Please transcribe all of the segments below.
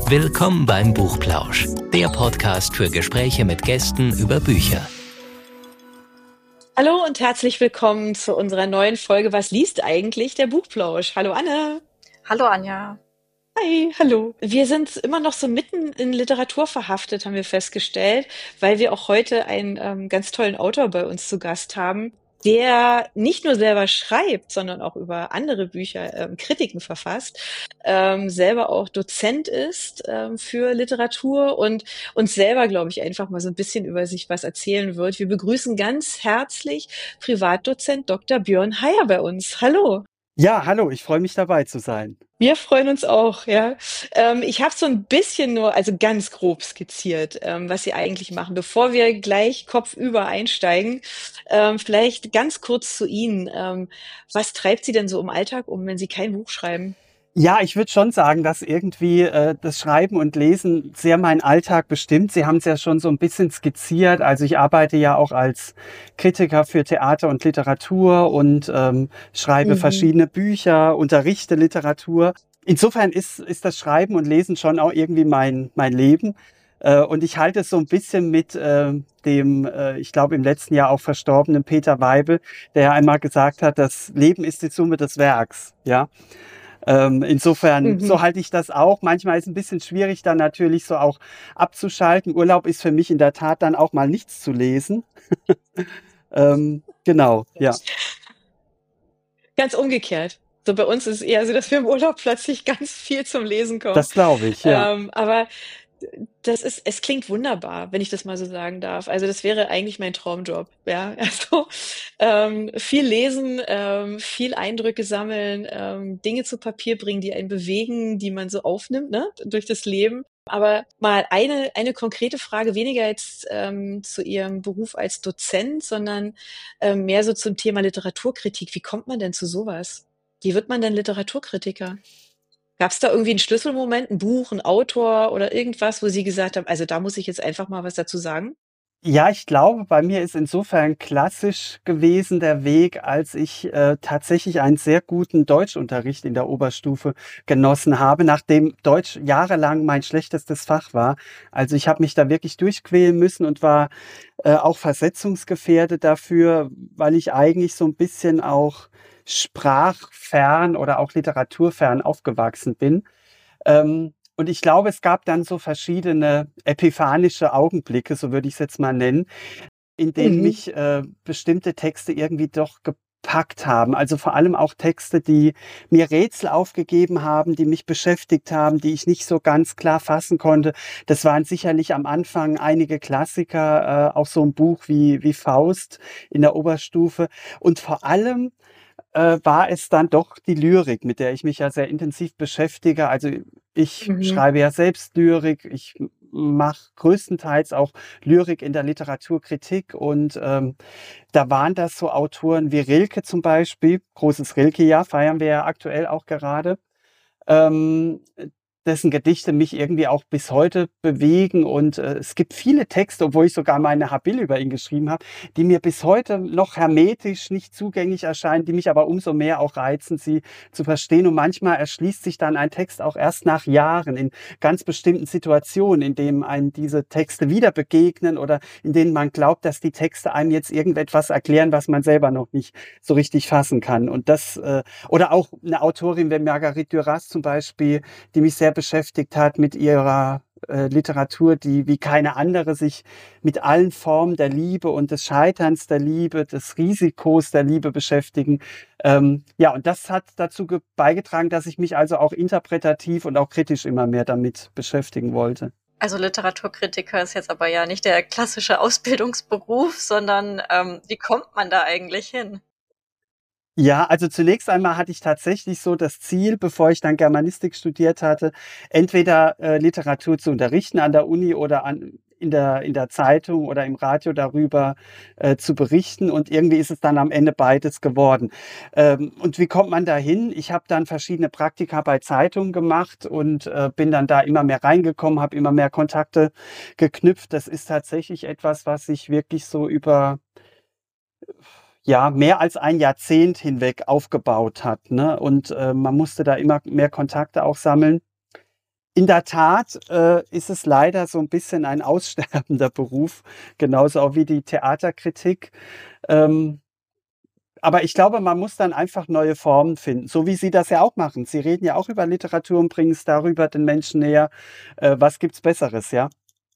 Willkommen beim Buchplausch, der Podcast für Gespräche mit Gästen über Bücher. Hallo und herzlich willkommen zu unserer neuen Folge Was liest eigentlich der Buchplausch? Hallo Anne. Hallo Anja. Hi, hallo. Wir sind immer noch so mitten in Literatur verhaftet, haben wir festgestellt, weil wir auch heute einen ganz tollen Autor bei uns zu Gast haben, der nicht nur selber schreibt, sondern auch über andere Bücher Kritiken verfasst, selber auch Dozent ist für Literatur und uns selber, glaube ich, einfach mal so ein bisschen über sich was erzählen wird. Wir begrüßen ganz herzlich Privatdozent Dr. Björn Heyer bei uns. Hallo. Ja, hallo, ich freue mich dabei zu sein. Wir freuen uns auch, ja. Ich habe so ein bisschen nur, also ganz grob skizziert, was Sie eigentlich machen. Bevor wir gleich kopfüber einsteigen, vielleicht ganz kurz zu Ihnen. Was treibt Sie denn so im Alltag wenn Sie kein Buch schreiben? Ja, ich würde schon sagen, dass irgendwie das Schreiben und Lesen sehr meinen Alltag bestimmt. Sie haben es ja schon so ein bisschen skizziert. Also ich arbeite ja auch als Kritiker für Theater und Literatur und schreibe verschiedene Bücher, unterrichte Literatur. Insofern ist das Schreiben und Lesen schon auch irgendwie mein Leben. Und ich halte es so ein bisschen mit ich glaube im letzten Jahr auch verstorbenen Peter Weibel, der ja einmal gesagt hat, das Leben ist die Summe des Werks, ja. Insofern, so halte ich das auch. Manchmal ist es ein bisschen schwierig, dann natürlich so auch abzuschalten. Urlaub ist für mich in der Tat dann auch mal nichts zu lesen. Genau, ja. Ganz umgekehrt. So bei uns ist es eher so, dass wir im Urlaub plötzlich ganz viel zum Lesen kommen. Das glaube ich, ja. Aber es klingt wunderbar, wenn ich das mal so sagen darf. Also das wäre eigentlich mein Traumjob, ja. Also viel lesen, viel Eindrücke sammeln, Dinge zu Papier bringen, die einen bewegen, die man so aufnimmt, ne, durch das Leben. Aber mal eine konkrete Frage, weniger jetzt zu Ihrem Beruf als Dozent, sondern mehr so zum Thema Literaturkritik. Wie kommt man denn zu sowas? Wie wird man denn Literaturkritiker? Gab es da irgendwie einen Schlüsselmoment, ein Buch, ein Autor oder irgendwas, wo Sie gesagt haben: „Also, da muss ich jetzt einfach mal was dazu sagen?“ Ja, ich glaube, bei mir ist insofern klassisch gewesen der Weg, als ich tatsächlich einen sehr guten Deutschunterricht in der Oberstufe genossen habe, nachdem Deutsch jahrelang mein schlechtestes Fach war. Also ich habe mich da wirklich durchquälen müssen und war auch versetzungsgefährdet dafür, weil ich eigentlich so ein bisschen auch sprachfern oder auch literaturfern aufgewachsen bin. Und ich glaube, es gab dann so verschiedene epiphanische Augenblicke, so würde ich es jetzt mal nennen, in denen mich bestimmte Texte irgendwie doch gepackt haben. Also vor allem auch Texte, die mir Rätsel aufgegeben haben, die mich beschäftigt haben, die ich nicht so ganz klar fassen konnte. Das waren sicherlich am Anfang einige Klassiker, auch so ein Buch wie Faust in der Oberstufe. Und vor allem war es dann doch die Lyrik, mit der ich mich ja sehr intensiv beschäftige. Also ich schreibe ja selbst Lyrik, ich mache größtenteils auch Lyrik in der Literaturkritik und da waren das so Autoren wie Rilke zum Beispiel, großes Rilke-Jahr feiern wir ja aktuell auch gerade, ähm, dessen Gedichte mich irgendwie auch bis heute bewegen und es gibt viele Texte, obwohl ich sogar meine Habil über ihn geschrieben habe, die mir bis heute noch hermetisch nicht zugänglich erscheinen, die mich aber umso mehr auch reizen, sie zu verstehen. Und manchmal erschließt sich dann ein Text auch erst nach Jahren in ganz bestimmten Situationen, in denen einem diese Texte wieder begegnen oder in denen man glaubt, dass die Texte einem jetzt irgendetwas erklären, was man selber noch nicht so richtig fassen kann. Und das oder auch eine Autorin wie Marguerite Duras zum Beispiel, die mich sehr beschäftigt hat mit ihrer Literatur, die wie keine andere sich mit allen Formen der Liebe und des Scheiterns der Liebe, des Risikos der Liebe beschäftigen. Ja, und das hat dazu beigetragen, dass ich mich also auch interpretativ und auch kritisch immer mehr damit beschäftigen wollte. Also Literaturkritiker ist jetzt aber ja nicht der klassische Ausbildungsberuf, sondern wie kommt man da eigentlich hin? Ja, also zunächst einmal hatte ich tatsächlich so das Ziel, bevor ich dann Germanistik studiert hatte, entweder Literatur zu unterrichten an der Uni oder in der Zeitung oder im Radio darüber zu berichten. Und irgendwie ist es dann am Ende beides geworden. Und wie kommt man da hin? Ich habe dann verschiedene Praktika bei Zeitungen gemacht und bin dann da immer mehr reingekommen, habe immer mehr Kontakte geknüpft. Das ist tatsächlich etwas, was sich wirklich so über mehr als ein Jahrzehnt hinweg aufgebaut hat, ne? Und man musste da immer mehr Kontakte auch sammeln. In der Tat ist es leider so ein bisschen ein aussterbender Beruf, genauso auch wie die Theaterkritik. Ähm, aber ich glaube, man muss dann einfach neue Formen finden, so wie Sie das ja auch machen. Sie reden ja auch über Literatur und bringen es darüber den Menschen näher. Was gibt's Besseres, ja?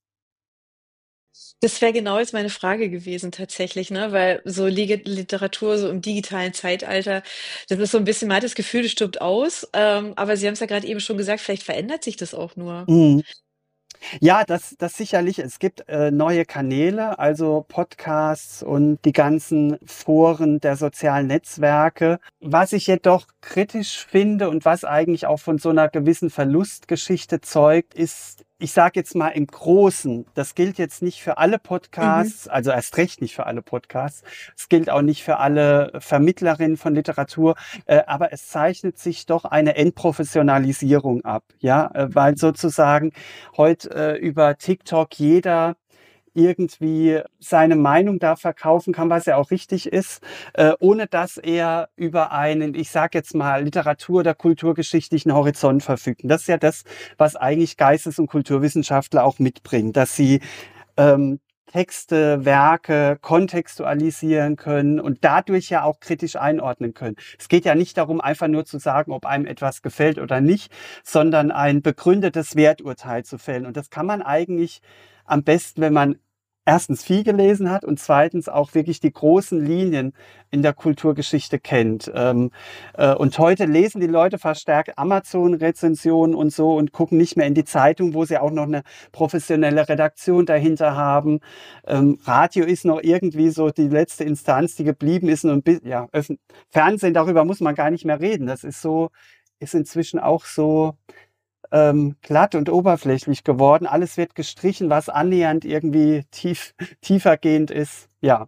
Das wäre genau jetzt meine Frage gewesen tatsächlich, ne? Weil so Literatur so im digitalen Zeitalter, das ist so ein bisschen, man hat das Gefühl, das stirbt aus. Aber Sie haben es ja gerade eben schon gesagt, vielleicht verändert sich das auch nur. Mhm. Ja, das sicherlich. Es gibt neue Kanäle, also Podcasts und die ganzen Foren der sozialen Netzwerke. Was ich jedoch kritisch finde und was eigentlich auch von so einer gewissen Verlustgeschichte zeugt, ist, ich sage jetzt mal im Großen, das gilt jetzt nicht für alle Mhm. Podcasts, also erst recht nicht für alle Podcasts. Es gilt auch nicht für alle Vermittlerinnen von Literatur, aber es zeichnet sich doch eine Entprofessionalisierung ab, ja, weil sozusagen heute über TikTok jeder irgendwie seine Meinung da verkaufen kann, was ja auch richtig ist, ohne dass er über einen, ich sage jetzt mal, literatur- oder kulturgeschichtlichen Horizont verfügt. Und das ist ja das, was eigentlich Geistes- und Kulturwissenschaftler auch mitbringen, dass sie ähm, Texte, Werke kontextualisieren können und dadurch ja auch kritisch einordnen können. Es geht ja nicht darum, einfach nur zu sagen, ob einem etwas gefällt oder nicht, sondern ein begründetes Werturteil zu fällen. Und das kann man eigentlich am besten, wenn man erstens viel gelesen hat und zweitens auch wirklich die großen Linien in der Kulturgeschichte kennt. Und heute lesen die Leute verstärkt Amazon-Rezensionen und so und gucken nicht mehr in die Zeitung, wo sie auch noch eine professionelle Redaktion dahinter haben. Radio ist noch irgendwie so die letzte Instanz, die geblieben ist. Und ja, Fernsehen, darüber muss man gar nicht mehr reden. Das ist so, ist inzwischen auch so glatt und oberflächlich geworden. Alles wird gestrichen, was annähernd irgendwie tiefergehend ist. Ja,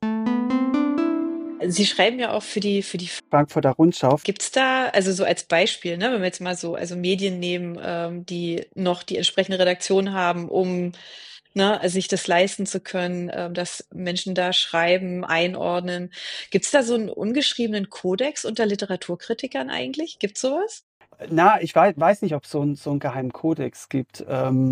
Sie schreiben ja auch für die Frankfurter Rundschau. Gibt's da, also so als Beispiel, ne, wenn wir jetzt mal so, also Medien nehmen, die noch die entsprechende Redaktion haben, um, ne, sich das leisten zu können, dass Menschen da schreiben, einordnen. Gibt's da so einen ungeschriebenen Kodex unter Literaturkritikern eigentlich? Gibt's sowas? Na, ich weiß nicht, ob es so einen geheimen Kodex gibt.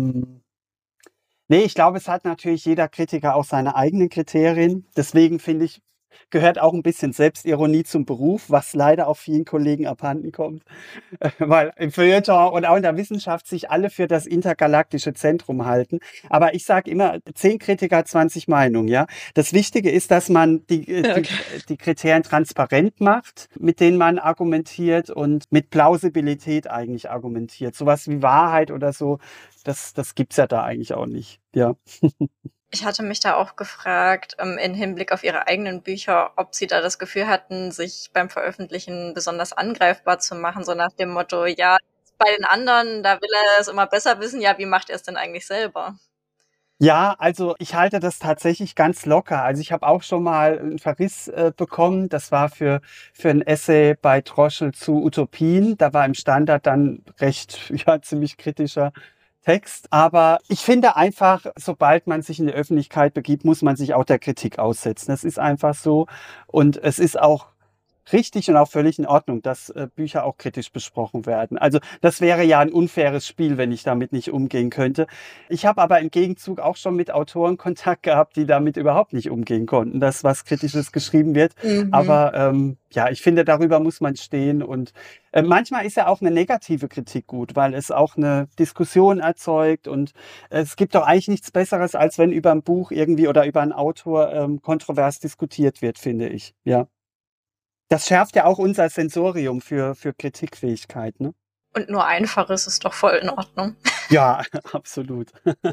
Nee, ich glaube, es hat natürlich jeder Kritiker auch seine eigenen Kriterien. Deswegen finde ich, gehört auch ein bisschen Selbstironie zum Beruf, was leider auch vielen Kollegen abhanden kommt. Weil im Feuilleton und auch in der Wissenschaft sich alle für das intergalaktische Zentrum halten. Aber ich sage immer, 10 Kritiker, 20 Meinungen, ja. Das Wichtige ist, dass man Ja, okay. die Kriterien transparent macht, mit denen man argumentiert und mit Plausibilität eigentlich argumentiert. Sowas wie Wahrheit oder so, das gibt's ja da eigentlich auch nicht, ja. Ich hatte mich da auch gefragt, in Hinblick auf Ihre eigenen Bücher, ob Sie da das Gefühl hatten, sich beim Veröffentlichen besonders angreifbar zu machen, so nach dem Motto, ja, bei den anderen, da will er es immer besser wissen, ja, wie macht er es denn eigentlich selber? Ja, also ich halte das tatsächlich ganz locker. Also ich habe auch schon mal einen Verriss bekommen. Das war für ein Essay bei Droschel zu Utopien. Da war im Standard dann recht, ja, ziemlich kritischer Text. Aber ich finde einfach, sobald man sich in die Öffentlichkeit begibt, muss man sich auch der Kritik aussetzen. Das ist einfach so. Und es ist auch richtig und auch völlig in Ordnung, dass Bücher auch kritisch besprochen werden. Also das wäre ja ein unfaires Spiel, wenn ich damit nicht umgehen könnte. Ich habe aber im Gegenzug auch schon mit Autoren Kontakt gehabt, die damit überhaupt nicht umgehen konnten, dass was Kritisches geschrieben wird. Mhm. Aber ja, ich finde, darüber muss man stehen. Und manchmal ist ja auch eine negative Kritik gut, weil es auch eine Diskussion erzeugt. Und es gibt doch eigentlich nichts Besseres, als wenn über ein Buch irgendwie oder über einen Autor kontrovers diskutiert wird, finde ich. Ja. Das schärft ja auch unser Sensorium für Kritikfähigkeit, ne? Und nur Einfaches ist doch voll in Ordnung. Ja, absolut.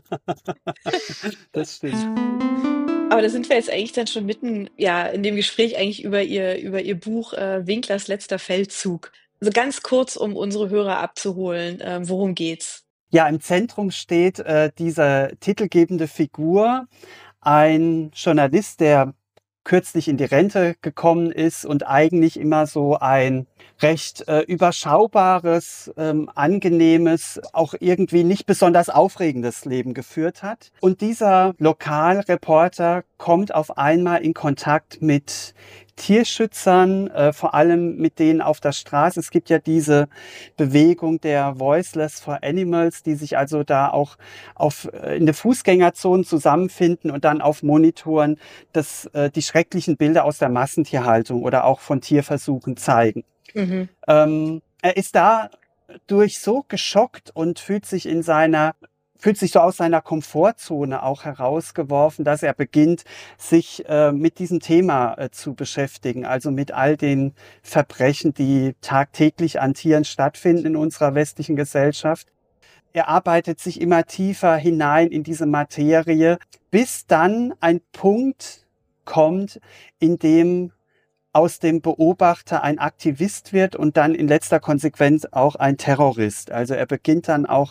Das stimmt. Aber da sind wir jetzt eigentlich dann schon mitten, ja, in dem Gespräch eigentlich über Ihr Buch Winklers letzter Feldzug. So ganz kurz, um unsere Hörer abzuholen, worum geht's? Ja, im Zentrum steht diese titelgebende Figur, ein Journalist, der kürzlich in die Rente gekommen ist und eigentlich immer so ein recht überschaubares, angenehmes, auch irgendwie nicht besonders aufregendes Leben geführt hat. Und dieser Lokalreporter kommt auf einmal in Kontakt mit Tierschützern, vor allem mit denen auf der Straße. Es gibt ja diese Bewegung der Voiceless for Animals, die sich also da auch in der Fußgängerzone zusammenfinden und dann auf Monitoren die schrecklichen Bilder aus der Massentierhaltung oder auch von Tierversuchen zeigen. Mhm. Er ist dadurch so geschockt und fühlt sich so aus seiner Komfortzone auch herausgeworfen, dass er beginnt, sich mit diesem Thema zu beschäftigen, also mit all den Verbrechen, die tagtäglich an Tieren stattfinden in unserer westlichen Gesellschaft. Er arbeitet sich immer tiefer hinein in diese Materie, bis dann ein Punkt kommt, in dem aus dem Beobachter ein Aktivist wird und dann in letzter Konsequenz auch ein Terrorist. Also er beginnt dann auch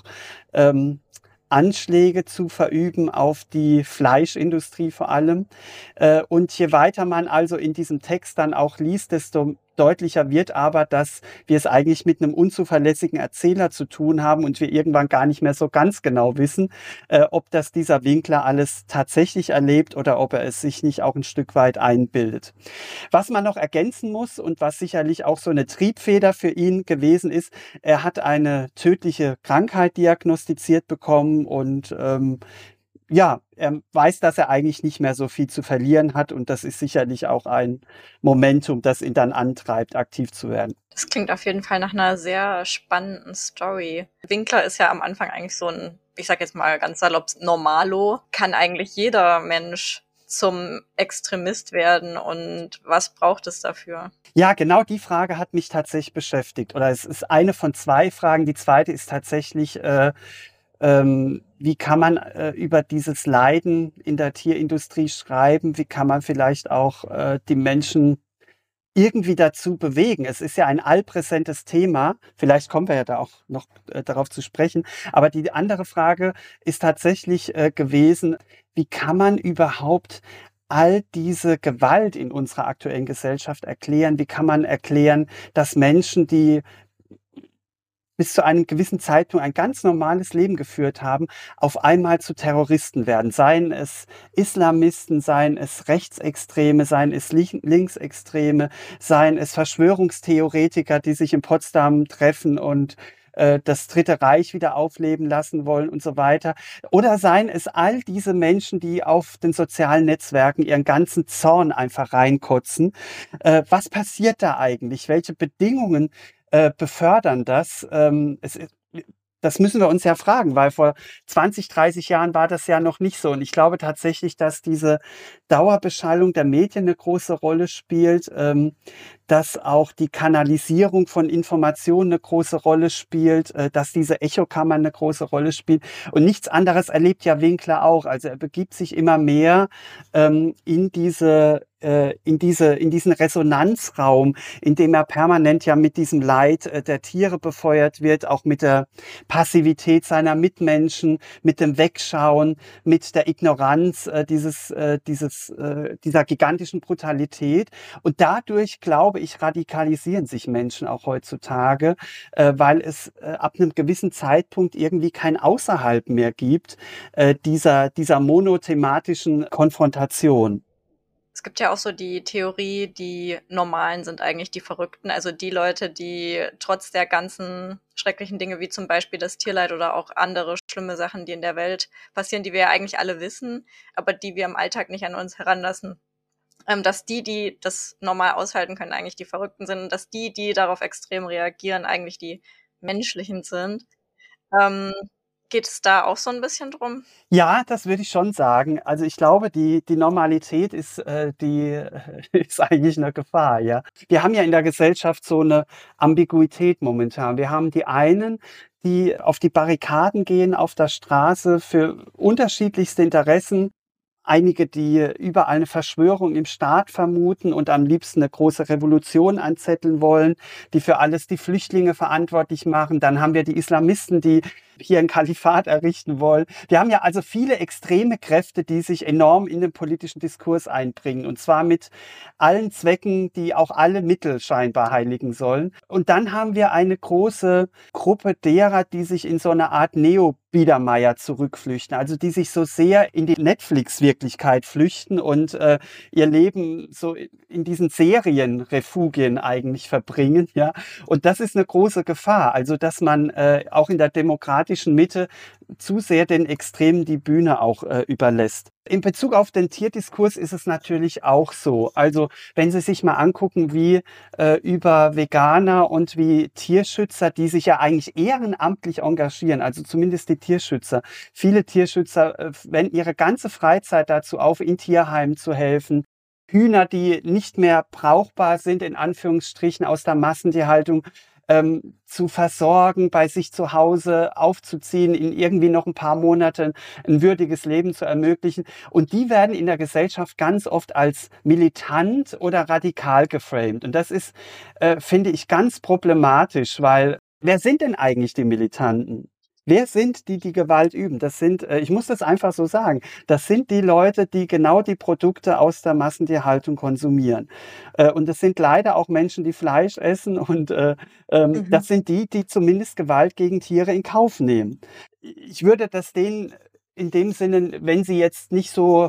Anschläge zu verüben auf die Fleischindustrie vor allem. Und je weiter man also in diesem Text dann auch liest, desto deutlicher wird aber, dass wir es eigentlich mit einem unzuverlässigen Erzähler zu tun haben und wir irgendwann gar nicht mehr so ganz genau wissen, ob das dieser Winkler alles tatsächlich erlebt oder ob er es sich nicht auch ein Stück weit einbildet. Was man noch ergänzen muss und was sicherlich auch so eine Triebfeder für ihn gewesen ist, er hat eine tödliche Krankheit diagnostiziert bekommen und er weiß, dass er eigentlich nicht mehr so viel zu verlieren hat und das ist sicherlich auch ein Momentum, das ihn dann antreibt, aktiv zu werden. Das klingt auf jeden Fall nach einer sehr spannenden Story. Winkler ist ja am Anfang eigentlich so ein, ich sag jetzt mal ganz salopp, Normalo. Kann eigentlich jeder Mensch zum Extremist werden und was braucht es dafür? Ja, genau die Frage hat mich tatsächlich beschäftigt. Oder es ist eine von zwei Fragen. Die zweite ist tatsächlich, wie kann man über dieses Leiden in der Tierindustrie schreiben? Wie kann man vielleicht auch die Menschen irgendwie dazu bewegen? Es ist ja ein allpräsentes Thema. Vielleicht kommen wir ja da auch noch darauf zu sprechen. Aber die andere Frage ist tatsächlich gewesen, wie kann man überhaupt all diese Gewalt in unserer aktuellen Gesellschaft erklären? Wie kann man erklären, dass Menschen, die bis zu einem gewissen Zeitpunkt ein ganz normales Leben geführt haben, auf einmal zu Terroristen werden? Seien es Islamisten, seien es Rechtsextreme, seien es Linksextreme, seien es Verschwörungstheoretiker, die sich in Potsdam treffen und das Dritte Reich wieder aufleben lassen wollen und so weiter. Oder seien es all diese Menschen, die auf den sozialen Netzwerken ihren ganzen Zorn einfach reinkotzen. Was passiert da eigentlich? Welche Bedingungen befördern das? Das müssen wir uns ja fragen, weil vor 20, 30 Jahren war das ja noch nicht so. Und ich glaube tatsächlich, dass diese Dauerbeschallung der Medien eine große Rolle spielt, dass auch die Kanalisierung von Informationen eine große Rolle spielt, dass diese Echokammer eine große Rolle spielt. Und nichts anderes erlebt ja Winkler auch. Also er begibt sich immer mehr in diesen Resonanzraum, in dem er permanent ja mit diesem Leid der Tiere befeuert wird, auch mit der Passivität seiner Mitmenschen, mit dem Wegschauen, mit der Ignoranz dieser gigantischen Brutalität. Und dadurch, glaube ich, radikalisieren sich Menschen auch heutzutage, weil es ab einem gewissen Zeitpunkt irgendwie kein Außerhalb mehr gibt dieser monothematischen Konfrontation. Es gibt ja auch so die Theorie, die Normalen sind eigentlich die Verrückten, also die Leute, die trotz der ganzen schrecklichen Dinge, wie zum Beispiel das Tierleid oder auch andere schlimme Sachen, die in der Welt passieren, die wir ja eigentlich alle wissen, aber die wir im Alltag nicht an uns heranlassen, dass die das normal aushalten können, eigentlich die Verrückten sind und dass die darauf extrem reagieren, eigentlich die Menschlichen sind. Geht es da auch so ein bisschen drum? Ja, das würde ich schon sagen. Also ich glaube, die Normalität ist eigentlich eine Gefahr, ja. Wir haben ja in der Gesellschaft so eine Ambiguität momentan. Wir haben die einen, die auf die Barrikaden gehen, auf der Straße für unterschiedlichste Interessen, einige, die überall eine Verschwörung im Staat vermuten und am liebsten eine große Revolution anzetteln wollen, die für alles die Flüchtlinge verantwortlich machen. Dann haben wir die Islamisten, die hier ein Kalifat errichten wollen. Wir haben ja also viele extreme Kräfte, die sich enorm in den politischen Diskurs einbringen, und zwar mit allen Zwecken, die auch alle Mittel scheinbar heiligen sollen. Und dann haben wir eine große Gruppe derer, die sich in so eine Art Neo-Biedermeier zurückflüchten, also die sich so sehr in die Netflix-Wirklichkeit flüchten und ihr Leben so in diesen Serienrefugien eigentlich verbringen. Ja? Und das ist eine große Gefahr, also dass man auch in der demokratischen Mitte zu sehr den Extremen die Bühne auch überlässt. In Bezug auf den Tierdiskurs ist es natürlich auch so. Also wenn Sie sich mal angucken, wie über Veganer und wie Tierschützer, die sich ja eigentlich ehrenamtlich engagieren, also zumindest die Tierschützer. Viele Tierschützer wenden ihre ganze Freizeit dazu auf, in Tierheimen zu helfen. Hühner, die nicht mehr brauchbar sind, in Anführungsstrichen, aus der Massentierhaltung, zu versorgen, bei sich zu Hause aufzuziehen, in irgendwie noch ein paar Monaten ein würdiges Leben zu ermöglichen. Und die werden in der Gesellschaft ganz oft als militant oder radikal geframed. Und das ist, finde ich, ganz problematisch, weil wer sind denn eigentlich die Militanten? Wer sind die, die Gewalt üben? Das sind, ich muss das einfach so sagen, das sind die Leute, die genau die Produkte aus der Massentierhaltung konsumieren. Und das sind leider auch Menschen, die Fleisch essen, und das sind die, die zumindest Gewalt gegen Tiere in Kauf nehmen. Ich würde das denen in dem Sinne, wenn sie jetzt nicht so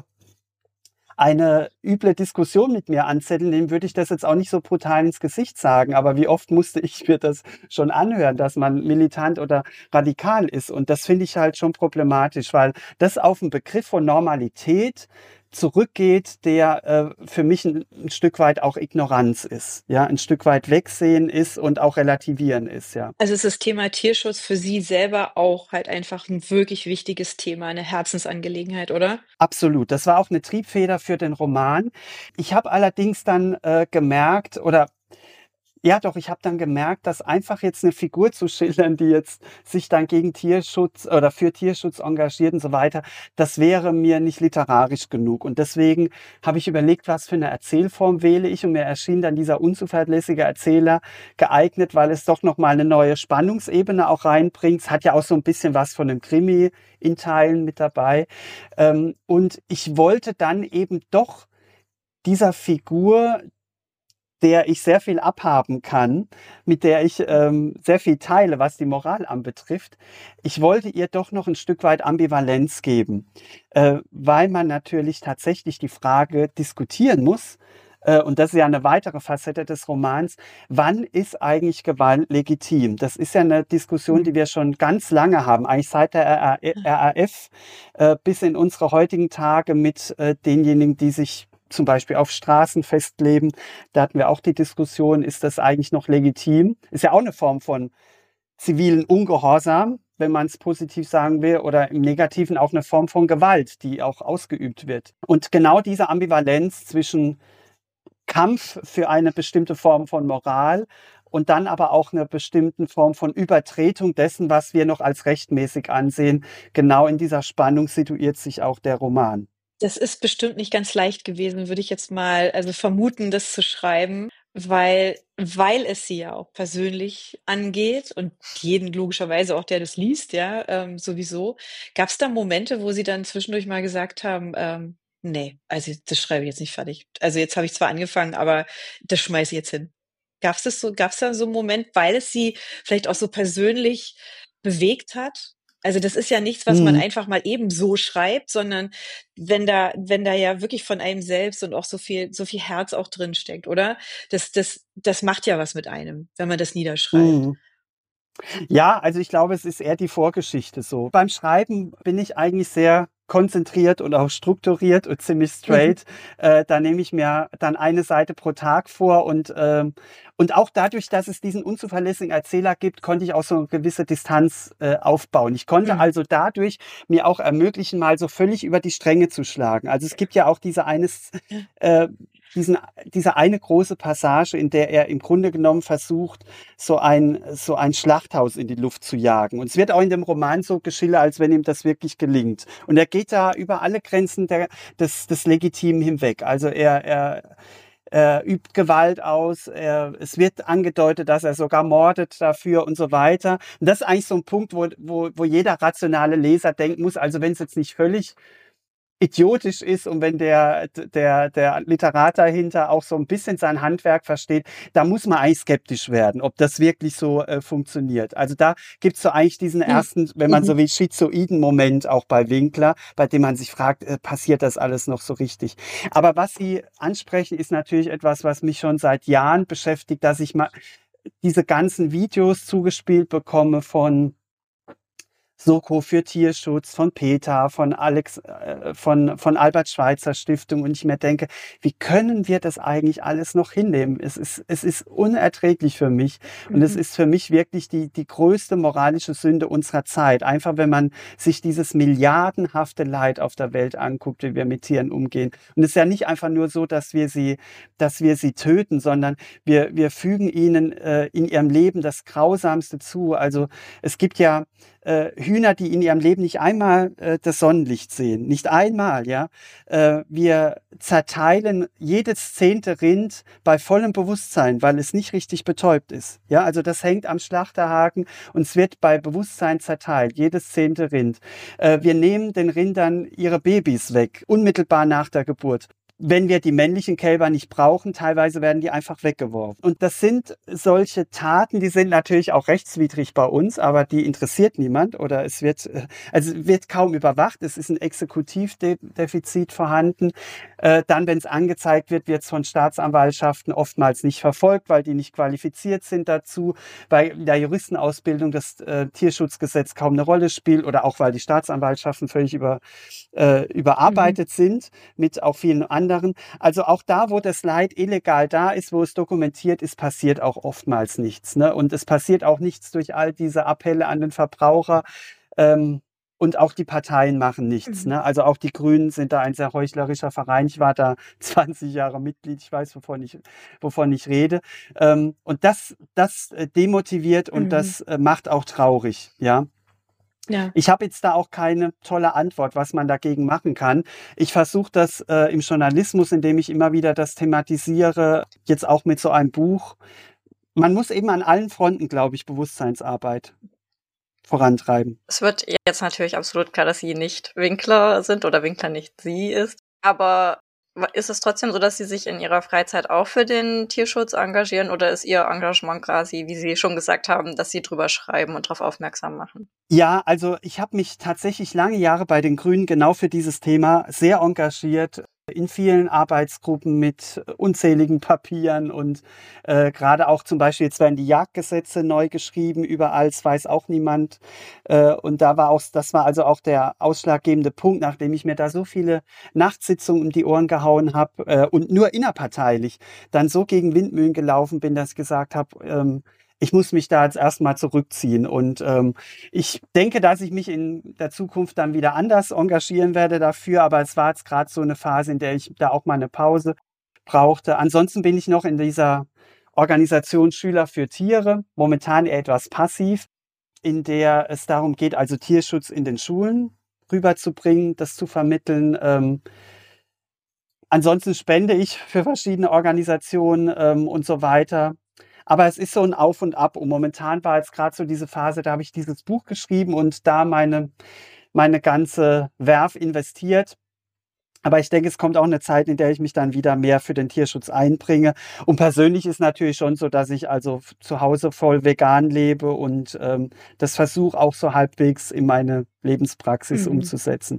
eine üble Diskussion mit mir anzetteln, dem würde ich das jetzt auch nicht so brutal ins Gesicht sagen. Aber wie oft musste ich mir das schon anhören, dass man militant oder radikal ist? Und das finde ich halt schon problematisch, weil das auf einen Begriff von Normalität zurückgeht, der für mich ein Stück weit auch Ignoranz ist, ja, ein Stück weit Wegsehen ist und auch Relativieren ist, ja. Also ist das Thema Tierschutz für Sie selber auch halt einfach ein wirklich wichtiges Thema, eine Herzensangelegenheit, oder? Absolut. Das war auch eine Triebfeder für den Roman. Ich habe allerdings dann gemerkt, oder ja doch, ich habe dann gemerkt, dass einfach jetzt eine Figur zu schildern, die jetzt sich dann gegen Tierschutz oder für Tierschutz engagiert und so weiter, das wäre mir nicht literarisch genug. Und deswegen habe ich überlegt, was für eine Erzählform wähle ich, und mir erschien dann dieser unzuverlässige Erzähler geeignet, weil es doch nochmal eine neue Spannungsebene auch reinbringt. Es hat ja auch so ein bisschen was von einem Krimi in Teilen mit dabei. Und ich wollte dann eben doch dieser Figur, der ich sehr viel abhaben kann, mit der ich sehr viel teile, was die Moral anbetrifft. Ich wollte ihr doch noch ein Stück weit Ambivalenz geben, weil man natürlich tatsächlich die Frage diskutieren muss, und das ist ja eine weitere Facette des Romans, wann ist eigentlich Gewalt legitim? Das ist ja eine Diskussion, die wir schon ganz lange haben, eigentlich seit der RAF bis in unsere heutigen Tage mit denjenigen, die sich zum Beispiel auf Straßen festleben. Da hatten wir auch die Diskussion, ist das eigentlich noch legitim? Ist ja auch eine Form von zivilen Ungehorsam, wenn man es positiv sagen will, oder im Negativen auch eine Form von Gewalt, die auch ausgeübt wird. Und genau diese Ambivalenz zwischen Kampf für eine bestimmte Form von Moral und dann aber auch einer bestimmten Form von Übertretung dessen, was wir noch als rechtmäßig ansehen, genau in dieser Spannung situiert sich auch der Roman. Das ist bestimmt nicht ganz leicht gewesen, würde ich jetzt mal also vermuten, das zu schreiben, weil es sie ja auch persönlich angeht und jeden logischerweise auch, der das liest, ja, sowieso. Gab es da Momente, wo Sie dann zwischendurch mal gesagt haben, nee, also das schreibe ich jetzt nicht fertig. Also jetzt habe ich zwar angefangen, aber das schmeiße ich jetzt hin. Gab's da so einen Moment, weil es Sie vielleicht auch so persönlich bewegt hat? Also das ist ja nichts, was man einfach mal eben so schreibt, sondern wenn da ja wirklich von einem selbst und auch so viel Herz auch drin steckt, oder? Das macht ja was mit einem, wenn man das niederschreibt. Ja, also ich glaube, es ist eher die Vorgeschichte so. Beim Schreiben bin ich eigentlich sehr konzentriert und auch strukturiert und ziemlich straight. Da nehme ich mir dann eine Seite pro Tag vor, und auch dadurch, dass es diesen unzuverlässigen Erzähler gibt, konnte ich auch so eine gewisse Distanz aufbauen. Ich konnte also dadurch mir auch ermöglichen, mal so völlig über die Stränge zu schlagen. Also es gibt ja auch diese diese eine große Passage, in der er im Grunde genommen versucht, so ein Schlachthaus in die Luft zu jagen. Und es wird auch in dem Roman so geschildert, als wenn ihm das wirklich gelingt. Und er geht da über alle Grenzen des Legitimen hinweg. Also er übt Gewalt aus, es wird angedeutet, dass er sogar mordet dafür und so weiter. Und das ist eigentlich so ein Punkt, wo jeder rationale Leser denken muss, also wenn es jetzt nicht völlig idiotisch ist und wenn der Literat dahinter auch so ein bisschen sein Handwerk versteht, da muss man eigentlich skeptisch werden, ob das wirklich so funktioniert. Also da gibt's so eigentlich diesen ersten, wenn man so will, schizoiden Moment auch bei Winkler, bei dem man sich fragt, passiert das alles noch so richtig? Aber was Sie ansprechen, ist natürlich etwas, was mich schon seit Jahren beschäftigt, dass ich mal diese ganzen Videos zugespielt bekomme von Soko für Tierschutz, von PETA, von Albert Schweitzer Stiftung, und ich mir denke, wie können wir das eigentlich alles noch hinnehmen? Es ist unerträglich für mich, und es ist für mich wirklich die größte moralische Sünde unserer Zeit. Einfach, wenn man sich dieses milliardenhafte Leid auf der Welt anguckt, wie wir mit Tieren umgehen. Und es ist ja nicht einfach nur so, dass wir sie töten, sondern wir fügen ihnen in ihrem Leben das Grausamste zu. Also es gibt ja Hühner, die in ihrem Leben nicht einmal das Sonnenlicht sehen. Nicht einmal, ja. Wir zerteilen jedes 10. Rind bei vollem Bewusstsein, weil es nicht richtig betäubt ist. Ja, also das hängt am Schlachterhaken und es wird bei Bewusstsein zerteilt, jedes 10. Rind. Wir nehmen den Rindern ihre Babys weg, unmittelbar nach der Geburt. Wenn wir die männlichen Kälber nicht brauchen, teilweise werden die einfach weggeworfen. Und das sind solche Taten, die sind natürlich auch rechtswidrig bei uns, aber die interessiert niemand, oder es wird kaum überwacht. Es ist ein Exekutivdefizit vorhanden. Dann, wenn es angezeigt wird, wird es von Staatsanwaltschaften oftmals nicht verfolgt, weil die nicht qualifiziert sind dazu, weil in der Juristenausbildung das Tierschutzgesetz kaum eine Rolle spielt, oder auch weil die Staatsanwaltschaften völlig überarbeitet sind mit auch vielen anderen. Also auch da, wo das Leid illegal da ist, wo es dokumentiert ist, passiert auch oftmals nichts. Ne? Und es passiert auch nichts durch all diese Appelle an den Verbraucher. Und auch die Parteien machen nichts. Ne? Also auch die Grünen sind da ein sehr heuchlerischer Verein. Ich war da 20 Jahre Mitglied. Ich weiß, wovon ich rede. Und das demotiviert und das macht auch traurig. Ja. Ja. Ich habe jetzt da auch keine tolle Antwort, was man dagegen machen kann. Ich versuche das im Journalismus, indem ich immer wieder das thematisiere, jetzt auch mit so einem Buch. Man muss eben an allen Fronten, glaube ich, Bewusstseinsarbeit vorantreiben. Es wird jetzt natürlich absolut klar, dass Sie nicht Winkler sind oder Winkler nicht Sie ist. Aber ist es trotzdem so, dass Sie sich in Ihrer Freizeit auch für den Tierschutz engagieren, oder ist Ihr Engagement quasi, wie Sie schon gesagt haben, dass Sie drüber schreiben und darauf aufmerksam machen? Ja, also ich habe mich tatsächlich lange Jahre bei den Grünen genau für dieses Thema sehr engagiert. In vielen Arbeitsgruppen mit unzähligen Papieren und gerade auch zum Beispiel, jetzt werden die Jagdgesetze neu geschrieben, überall, es weiß auch niemand. Und das war also auch der ausschlaggebende Punkt, nachdem ich mir da so viele Nachtsitzungen um die Ohren gehauen habe und nur innerparteilich dann so gegen Windmühlen gelaufen bin, dass ich gesagt habe, ich muss mich da jetzt erstmal zurückziehen, und ich denke, dass ich mich in der Zukunft dann wieder anders engagieren werde dafür, aber es war jetzt gerade so eine Phase, in der ich da auch mal eine Pause brauchte. Ansonsten bin ich noch in dieser Organisation Schüler für Tiere, momentan eher etwas passiv, in der es darum geht, also Tierschutz in den Schulen rüberzubringen, das zu vermitteln. Ansonsten spende ich für verschiedene Organisationen und so weiter. Aber es ist so ein Auf und Ab. Und momentan war jetzt gerade so diese Phase, da habe ich dieses Buch geschrieben und da meine ganze Werf investiert. Aber ich denke, es kommt auch eine Zeit, in der ich mich dann wieder mehr für den Tierschutz einbringe. Und persönlich ist natürlich schon so, dass ich also zu Hause voll vegan lebe und das versuche auch so halbwegs in meine Lebenspraxis umzusetzen.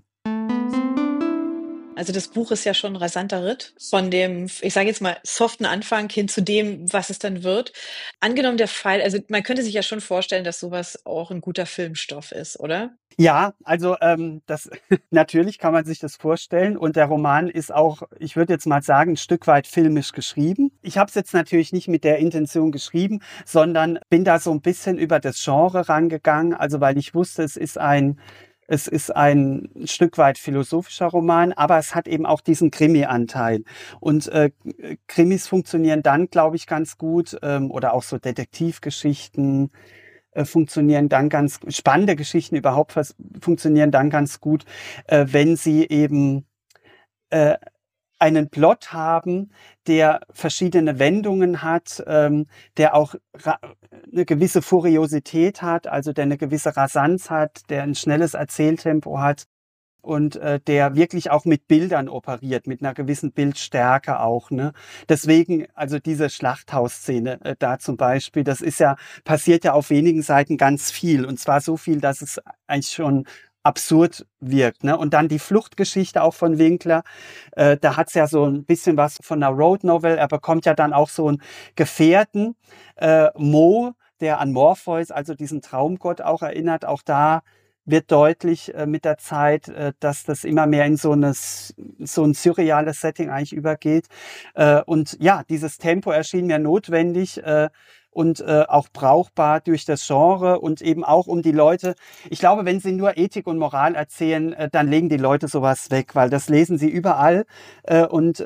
Also das Buch ist ja schon ein rasanter Ritt von dem, ich sage jetzt mal, soften Anfang hin zu dem, was es dann wird. Angenommen der Fall, also man könnte sich ja schon vorstellen, dass sowas auch ein guter Filmstoff ist, oder? Ja, also das natürlich kann man sich das vorstellen, und der Roman ist auch, ich würde jetzt mal sagen, ein Stück weit filmisch geschrieben. Ich habe es jetzt natürlich nicht mit der Intention geschrieben, sondern bin da so ein bisschen über das Genre rangegangen, also weil ich wusste, es ist ein Es ist ein Stück weit philosophischer Roman, aber es hat eben auch diesen Krimi-Anteil. Und Krimis funktionieren dann, glaube ich, ganz gut, oder auch so Detektivgeschichten funktionieren dann ganz, spannende Geschichten überhaupt funktionieren dann ganz gut, wenn sie eben einen Plot haben, der verschiedene Wendungen hat, der auch eine gewisse Furiosität hat, also der eine gewisse Rasanz hat, der ein schnelles Erzähltempo hat und der wirklich auch mit Bildern operiert, mit einer gewissen Bildstärke auch. Ne? Deswegen, also diese Schlachthausszene da zum Beispiel, das ist ja, passiert ja auf wenigen Seiten ganz viel. Und zwar so viel, dass es eigentlich schon absurd wirkt. Ne? Und dann die Fluchtgeschichte auch von Winkler, da hat's ja so ein bisschen was von einer Road Novel. Er bekommt ja dann auch so einen Gefährten, Mo, der an Morpheus, also diesen Traumgott auch erinnert. Auch da wird deutlich mit der Zeit, dass das immer mehr in so ein surreales Setting eigentlich übergeht. Und ja, dieses Tempo erschien mir notwendig, und auch brauchbar durch das Genre und eben auch um die Leute. Ich glaube, wenn sie nur Ethik und Moral erzählen, dann legen die Leute sowas weg, weil das lesen sie überall. Und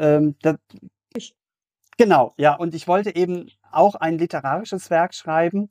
genau, ja. Und ich wollte eben auch ein literarisches Werk schreiben,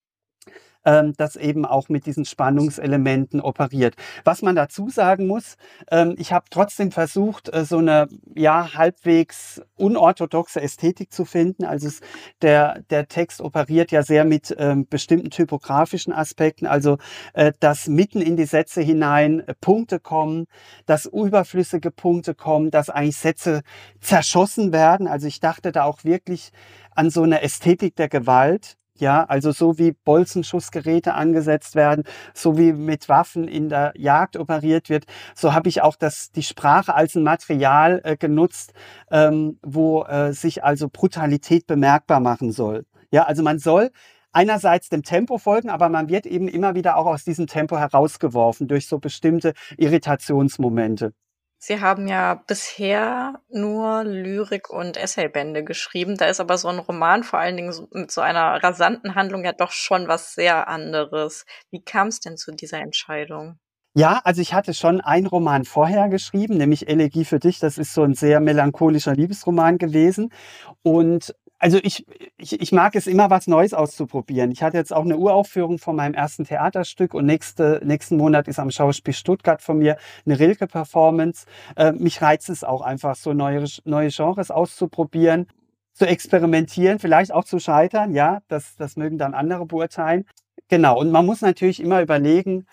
das eben auch mit diesen Spannungselementen operiert. Was man dazu sagen muss, ich habe trotzdem versucht, so eine ja halbwegs unorthodoxe Ästhetik zu finden. Also der Text operiert ja sehr mit bestimmten typografischen Aspekten, also dass mitten in die Sätze hinein Punkte kommen, dass überflüssige Punkte kommen, dass eigentlich Sätze zerschossen werden. Also ich dachte da auch wirklich an so eine Ästhetik der Gewalt. Ja, also so wie Bolzenschussgeräte angesetzt werden, so wie mit Waffen in der Jagd operiert wird, so habe ich auch die Sprache als ein Material genutzt, wo sich also Brutalität bemerkbar machen soll. Ja, also man soll einerseits dem Tempo folgen, aber man wird eben immer wieder auch aus diesem Tempo herausgeworfen durch so bestimmte Irritationsmomente. Sie haben ja bisher nur Lyrik- und Essaybände geschrieben. Da ist aber so ein Roman vor allen Dingen mit so einer rasanten Handlung ja doch schon was sehr anderes. Wie kam es denn zu dieser Entscheidung? Ja, also ich hatte schon einen Roman vorher geschrieben, nämlich Elegie für dich. Das ist so ein sehr melancholischer Liebesroman gewesen. Und also ich mag es immer, was Neues auszuprobieren. Ich hatte jetzt auch eine Uraufführung von meinem ersten Theaterstück und nächsten Monat ist am Schauspiel Stuttgart von mir eine Rilke-Performance. Mich reizt es auch einfach, so neue Genres auszuprobieren, zu experimentieren, vielleicht auch zu scheitern. Ja, das mögen dann andere beurteilen. Genau, und man muss natürlich immer überlegen,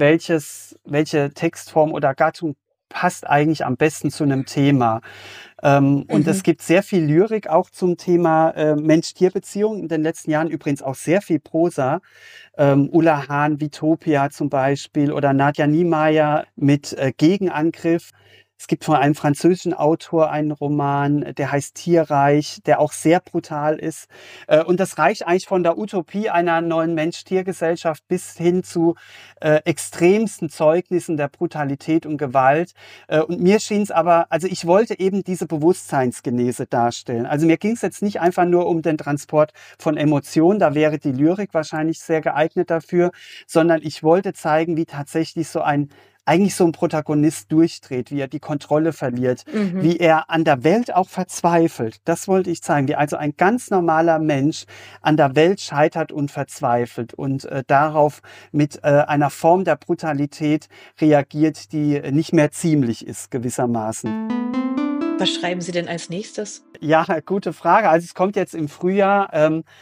welche Textform oder Gattung passt eigentlich am besten zu einem Thema. Und es gibt sehr viel Lyrik auch zum Thema Mensch-Tier-Beziehung. In den letzten Jahren übrigens auch sehr viel Prosa. Ulla Hahn, Vitopia zum Beispiel oder Nadja Niemeyer mit Gegenangriff. Es gibt von einem französischen Autor einen Roman, der heißt Tierreich, der auch sehr brutal ist. Und das reicht eigentlich von der Utopie einer neuen Mensch-Tier-Gesellschaft bis hin zu extremsten Zeugnissen der Brutalität und Gewalt. Und mir schien es aber, also ich wollte eben diese Bewusstseinsgenese darstellen. Also mir ging es jetzt nicht einfach nur um den Transport von Emotionen, da wäre die Lyrik wahrscheinlich sehr geeignet dafür, sondern ich wollte zeigen, wie tatsächlich eigentlich so ein Protagonist durchdreht, wie er die Kontrolle verliert, wie er an der Welt auch verzweifelt. Das wollte ich zeigen, wie also ein ganz normaler Mensch an der Welt scheitert und verzweifelt und darauf mit einer Form der Brutalität reagiert, die nicht mehr ziemlich ist, gewissermaßen. Was schreiben Sie denn als nächstes? Ja, gute Frage. Also es kommt jetzt im Frühjahr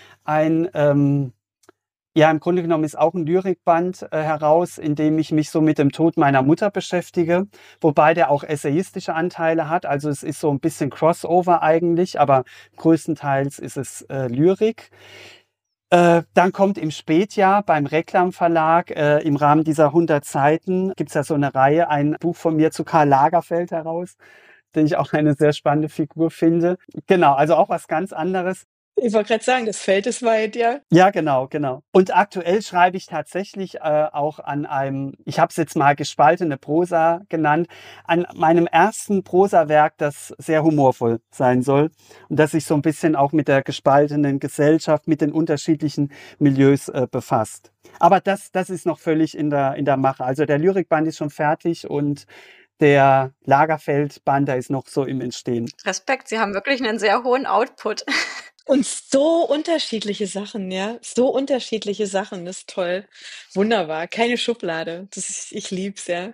ja, im Grunde genommen ist auch ein Lyrikband heraus, in dem ich mich so mit dem Tod meiner Mutter beschäftige, wobei der auch essayistische Anteile hat. Also es ist so ein bisschen Crossover eigentlich, aber größtenteils ist es Lyrik. Dann kommt im Spätjahr beim Reklam Verlag im Rahmen dieser 100 Seiten gibt's ja so eine Reihe, ein Buch von mir zu Karl Lagerfeld heraus, den ich auch eine sehr spannende Figur finde. Genau, also auch was ganz anderes. Ich wollte gerade sagen, das Feld ist weit, ja. Ja, genau, genau. Und aktuell schreibe ich tatsächlich auch an einem, ich habe es jetzt mal gespaltene Prosa genannt, an meinem ersten Prosawerk, das sehr humorvoll sein soll und das sich so ein bisschen auch mit der gespaltenen Gesellschaft, mit den unterschiedlichen Milieus befasst. Aber das ist noch völlig in der Mache. Also der Lyrikband ist schon fertig und der Lagerfeld-Band, der ist noch so im Entstehen. Respekt, Sie haben wirklich einen sehr hohen Output. Und so unterschiedliche Sachen, ja. So unterschiedliche Sachen, das ist toll. Wunderbar. Keine Schublade. Ich lieb's, ja.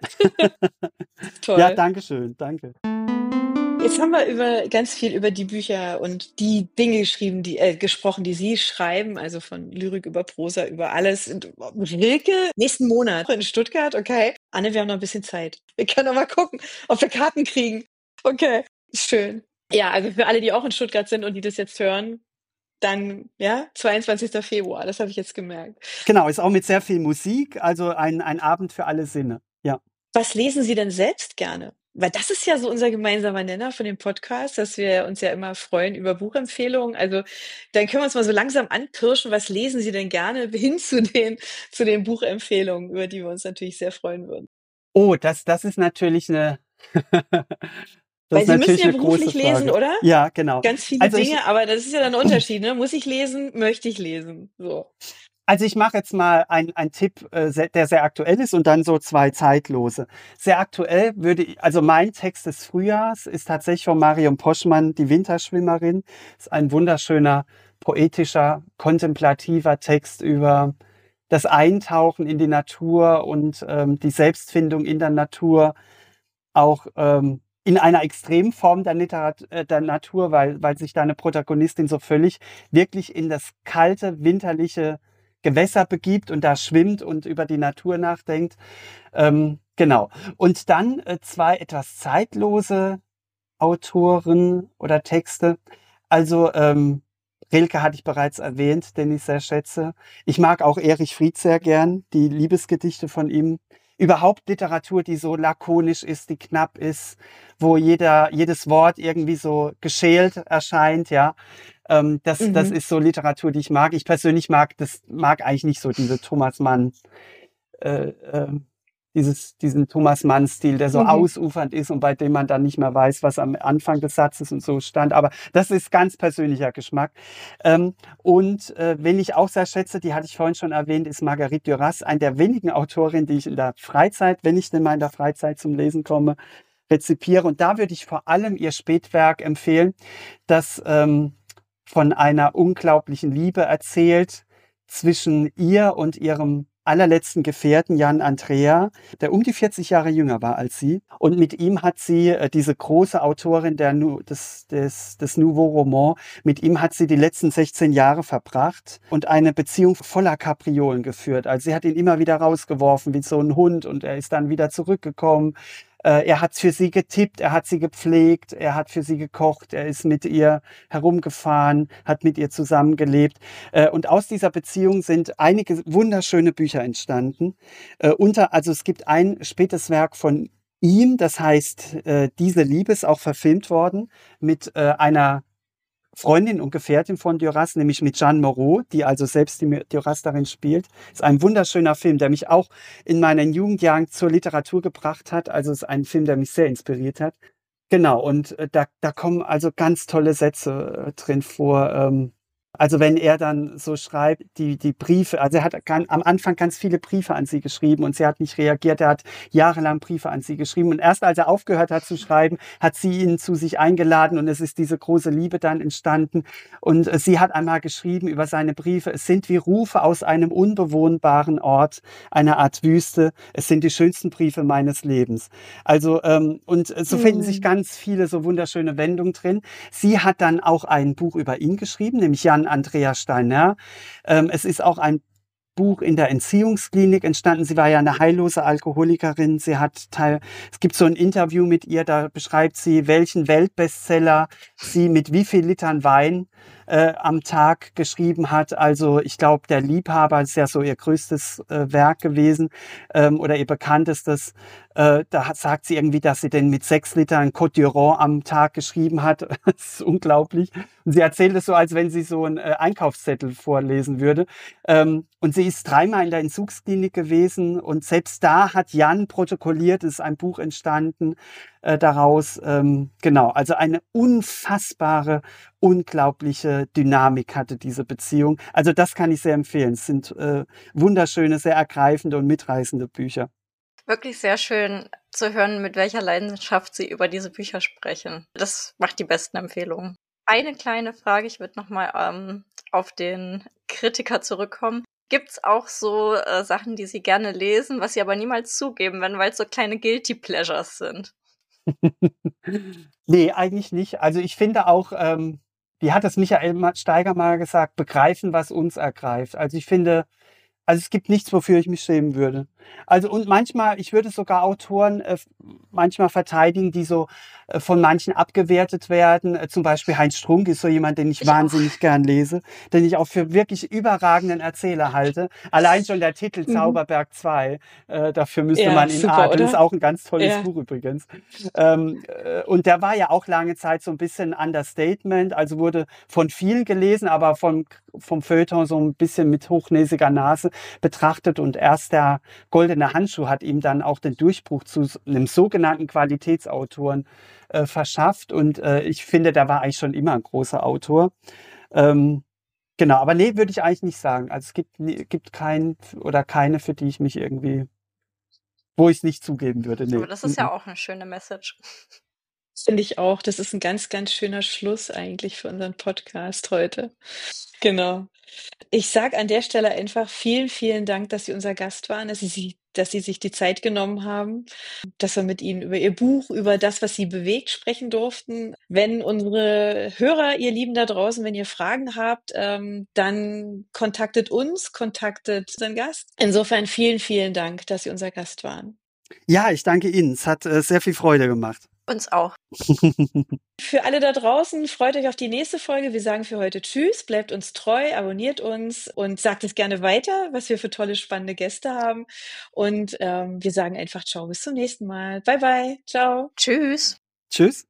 Ja, Toll. danke schön, danke. Jetzt haben wir ganz viel über die Bücher und die Dinge gesprochen, die Sie schreiben, also von Lyrik über Prosa, über alles. Und Rilke, nächsten Monat in Stuttgart, okay. Anne, wir haben noch ein bisschen Zeit. Wir können noch mal gucken, ob wir Karten kriegen. Okay, schön. Ja, also für alle, die auch in Stuttgart sind und die das jetzt hören, dann, ja, 22. Februar, das habe ich jetzt gemerkt. Genau, ist auch mit sehr viel Musik, also ein Abend für alle Sinne, ja. Was lesen Sie denn selbst gerne? Weil das ist ja so unser gemeinsamer Nenner von dem Podcast, dass wir uns ja immer freuen über Buchempfehlungen. Also dann können wir uns mal so langsam anpirschen. Was lesen Sie denn gerne hin zu den Buchempfehlungen, über die wir uns natürlich sehr freuen würden? Oh, das ist natürlich eine das Weil ist Sie müssen natürlich ja eine große beruflich lesen, Frage. oder? Ja, genau. Ganz viele Also ich Dinge, aber das ist ja dann ein Unterschied, ne? Muss ich lesen? Möchte ich lesen? So. Also ich mache jetzt mal einen Tipp, der sehr aktuell ist und dann so 2 zeitlose. Sehr aktuell also mein Text des Frühjahrs ist tatsächlich von Marion Poschmann, Die Winterschwimmerin. Ist ein wunderschöner, poetischer, kontemplativer Text über das Eintauchen in die Natur und die Selbstfindung in der Natur, auch in einer Extremform der Natur, weil sich da eine Protagonistin so völlig wirklich in das kalte, winterliche Gewässer begibt und da schwimmt und über die Natur nachdenkt. Genau. Und dann 2 etwas zeitlose Autoren oder Texte. Also Rilke hatte ich bereits erwähnt, den ich sehr schätze. Ich mag auch Erich Fried sehr gern, die Liebesgedichte von ihm. Überhaupt Literatur, die so lakonisch ist, die knapp ist, wo jedes Wort irgendwie so geschält erscheint, ja. Das ist so Literatur, die ich mag. Ich persönlich mag eigentlich nicht so diese Thomas Mann, äh, äh, diesen Thomas Mann-Stil, der so ausufernd ist und bei dem man dann nicht mehr weiß, was am Anfang des Satzes und so stand. Aber das ist ganz persönlicher Geschmack. Wen ich auch sehr schätze, die hatte ich vorhin schon erwähnt, ist Marguerite Duras, eine der wenigen Autorinnen, die ich in der Freizeit, wenn ich denn mal in der Freizeit zum Lesen komme, rezipiere. Und da würde ich vor allem ihr Spätwerk empfehlen, das von einer unglaublichen Liebe erzählt zwischen ihr und ihrem allerletzten Gefährten Jan Andrea, der um die 40 Jahre jünger war als sie. Und mit ihm hat sie, diese große Autorin des Nouveau Roman, mit ihm hat sie die letzten 16 Jahre verbracht und eine Beziehung voller Kapriolen geführt. Also sie hat ihn immer wieder rausgeworfen wie so ein Hund und er ist dann wieder zurückgekommen. Er hat für sie getippt, er hat sie gepflegt, er hat für sie gekocht, er ist mit ihr herumgefahren, hat mit ihr zusammengelebt. Und aus dieser Beziehung sind einige wunderschöne Bücher entstanden. Also es gibt ein spätes Werk von ihm, das heißt Diese Liebe, ist auch verfilmt worden mit einer Freundin und Gefährtin von Duras, nämlich mit Jeanne Moreau, die also selbst die Duras darin spielt. Ist ein wunderschöner Film, der mich auch in meinen Jugendjahren zur Literatur gebracht hat. Also ist ein Film, der mich sehr inspiriert hat. Genau, und da kommen also ganz tolle Sätze drin vor. Also wenn er dann so schreibt, die Briefe, also er hat am Anfang ganz viele Briefe an sie geschrieben und sie hat nicht reagiert, er hat jahrelang Briefe an sie geschrieben und erst als er aufgehört hat zu schreiben, hat sie ihn zu sich eingeladen und es ist diese große Liebe dann entstanden und sie hat einmal geschrieben über seine Briefe, es sind wie Rufe aus einem unbewohnbaren Ort, einer Art Wüste, es sind die schönsten Briefe meines Lebens. Also und so finden sich ganz viele so wunderschöne Wendungen drin. Sie hat dann auch ein Buch über ihn geschrieben, nämlich Jan Andrea Steiner. Es ist auch ein Buch in der Entziehungsklinik entstanden. Sie war ja eine heillose Alkoholikerin. Es gibt so ein Interview mit ihr, da beschreibt sie, welchen Weltbestseller sie mit wie viel Litern Wein am Tag geschrieben hat. Also ich glaube, Der Liebhaber ist ja so ihr größtes Werk gewesen oder ihr bekanntestes. Sagt sie irgendwie, dass sie denn mit 6 Litern Côte d'Iron am Tag geschrieben hat. Das ist unglaublich. Und sie erzählt es so, als wenn sie so einen Einkaufszettel vorlesen würde. Und sie ist 3-mal in der Entzugsklinik gewesen und selbst da hat Jan protokolliert, es ist ein Buch entstanden daraus. Genau, also eine unfassbare, unglaubliche Dynamik hatte diese Beziehung. Also das kann ich sehr empfehlen. Es sind wunderschöne, sehr ergreifende und mitreißende Bücher. Wirklich sehr schön zu hören, mit welcher Leidenschaft Sie über diese Bücher sprechen. Das macht die besten Empfehlungen. Eine kleine Frage, ich würde nochmal auf den Kritiker zurückkommen. Gibt's auch so Sachen, die Sie gerne lesen, was Sie aber niemals zugeben werden, weil es so kleine Guilty Pleasures sind? Nee, eigentlich nicht. Also ich finde auch, wie hat es Michael Steiger mal gesagt, begreifen, was uns ergreift. Also ich finde, also es gibt nichts, wofür ich mich schämen würde. Also und manchmal, ich würde sogar Autoren manchmal verteidigen, die so von manchen abgewertet werden. Zum Beispiel Heinz Strunk ist so jemand, den ich wahnsinnig gern lese, den ich auch für wirklich überragenden Erzähler halte. Allein schon der Titel Zauberberg 2, dafür müsste man ihn super, adeln. oder? Ist auch ein ganz tolles Ja. Buch übrigens. Und der war ja auch lange Zeit so ein bisschen Understatement, also wurde von vielen gelesen, aber vom Feuilleton so ein bisschen mit hochnäsiger Nase betrachtet und erst der Goldene Handschuh hat ihm dann auch den Durchbruch zu einem sogenannten Qualitätsautoren verschafft und ich finde, der war eigentlich schon immer ein großer Autor. Genau, aber nee, würde ich eigentlich nicht sagen. Also es gibt keinen oder keine, für die ich mich irgendwie, wo ich es nicht zugeben würde. Nee. Aber das ist ja auch eine schöne Message. Finde ich auch. Das ist ein ganz, ganz schöner Schluss eigentlich für unseren Podcast heute. Genau. Ich sage an der Stelle einfach vielen, vielen Dank, dass Sie unser Gast waren, dass Sie sich die Zeit genommen haben, dass wir mit Ihnen über Ihr Buch, über das, was Sie bewegt, sprechen durften. Wenn unsere Hörer, ihr Lieben da draußen, wenn ihr Fragen habt, dann kontaktet uns, kontaktet unseren Gast. Insofern vielen, vielen Dank, dass Sie unser Gast waren. Ja, ich danke Ihnen. Es hat sehr viel Freude gemacht. Uns auch. Für alle da draußen, freut euch auf die nächste Folge. Wir sagen für heute Tschüss, bleibt uns treu, abonniert uns und sagt es gerne weiter, was wir für tolle, spannende Gäste haben. Und wir sagen einfach Ciao, bis zum nächsten Mal. Bye, bye. Ciao. Tschüss. Tschüss.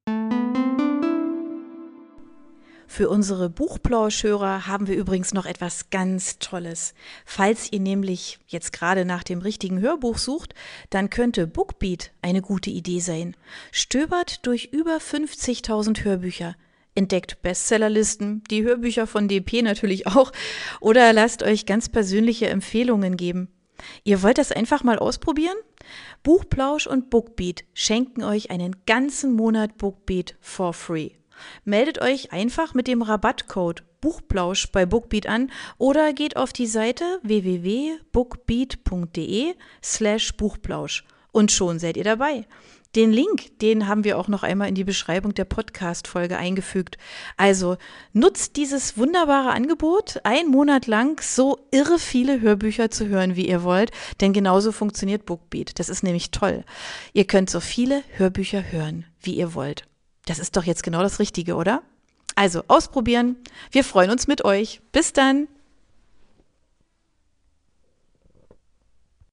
Für unsere Buchplauschhörer haben wir übrigens noch etwas ganz Tolles. Falls ihr nämlich jetzt gerade nach dem richtigen Hörbuch sucht, dann könnte Bookbeat eine gute Idee sein. Stöbert durch über 50.000 Hörbücher, entdeckt Bestsellerlisten, die Hörbücher von DP natürlich auch, oder lasst euch ganz persönliche Empfehlungen geben. Ihr wollt das einfach mal ausprobieren? Buchplausch und Bookbeat schenken euch einen ganzen Monat Bookbeat for free. Meldet euch einfach mit dem Rabattcode Buchplausch bei Bookbeat an oder geht auf die Seite www.bookbeat.de/Buchplausch und schon seid ihr dabei. Den Link, den haben wir auch noch einmal in die Beschreibung der Podcast-Folge eingefügt. Also nutzt dieses wunderbare Angebot, 1 Monat lang so irre viele Hörbücher zu hören, wie ihr wollt, denn genauso funktioniert Bookbeat. Das ist nämlich toll. Ihr könnt so viele Hörbücher hören, wie ihr wollt. Das ist doch jetzt genau das Richtige, oder? Also ausprobieren. Wir freuen uns mit euch. Bis dann.